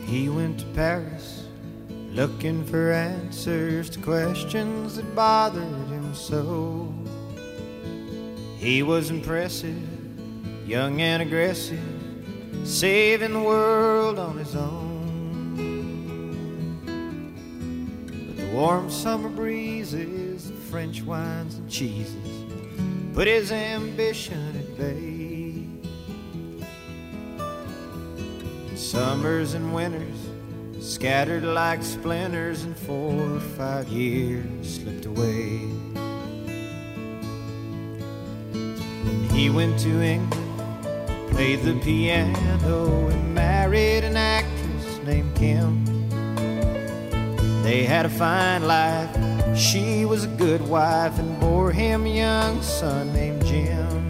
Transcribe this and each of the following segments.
He went to Paris looking for answers to questions that bothered him so. He was impressive, young and aggressive, saving the world on his own. But the warm summer breezes, the French wines and cheeses put his ambition at bay. Summers and winters scattered like splinters, and 4 or 5 years slipped away. And he went to England, played the piano, and married an actress named Kim. They had a fine life, she was a good wife, and bore him a young son named Jim.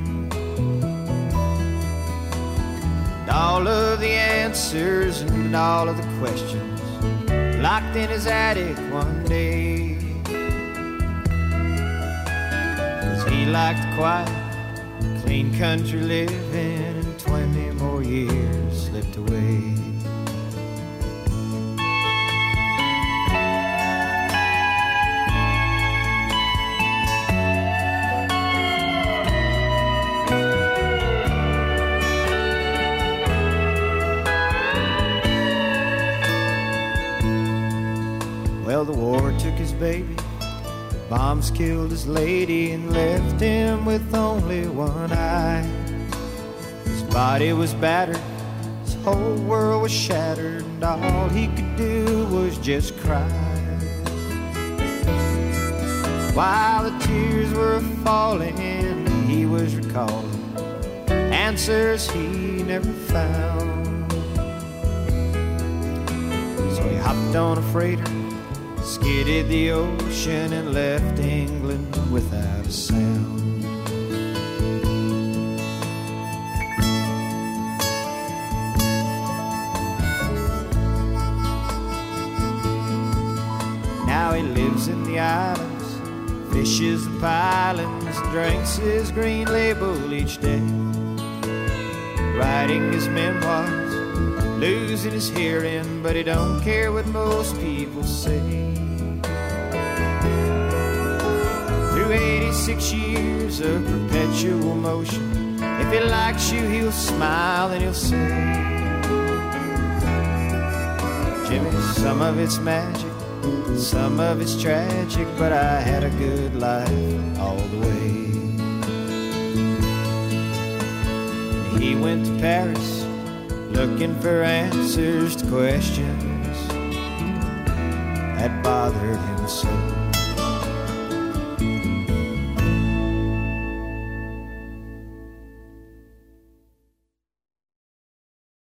And all of the answers and all of the questions locked in his attic one day. 'Cause he liked quiet, clean country living, and 20 more years slipped away. Well, the war took his baby, bombs killed his lady, and left him with only one eye. His body was battered, his whole world was shattered, and all he could do was just cry. While the tears were falling, he was recalling answers he never found. So he hopped on a freighter, skidded the ocean, and left England without a sound. Now he lives in the islands, fishes the pilings, drinks his green label each day, writing his memoirs, losing his hearing, but he don't care what most people say. Through 86 years of perpetual motion, if he likes you, he'll smile and he'll say, Jimmy, some of it's magic, some of it's tragic, but I had a good life all the way. And he went to Paris looking for answers to questions that bothered him so.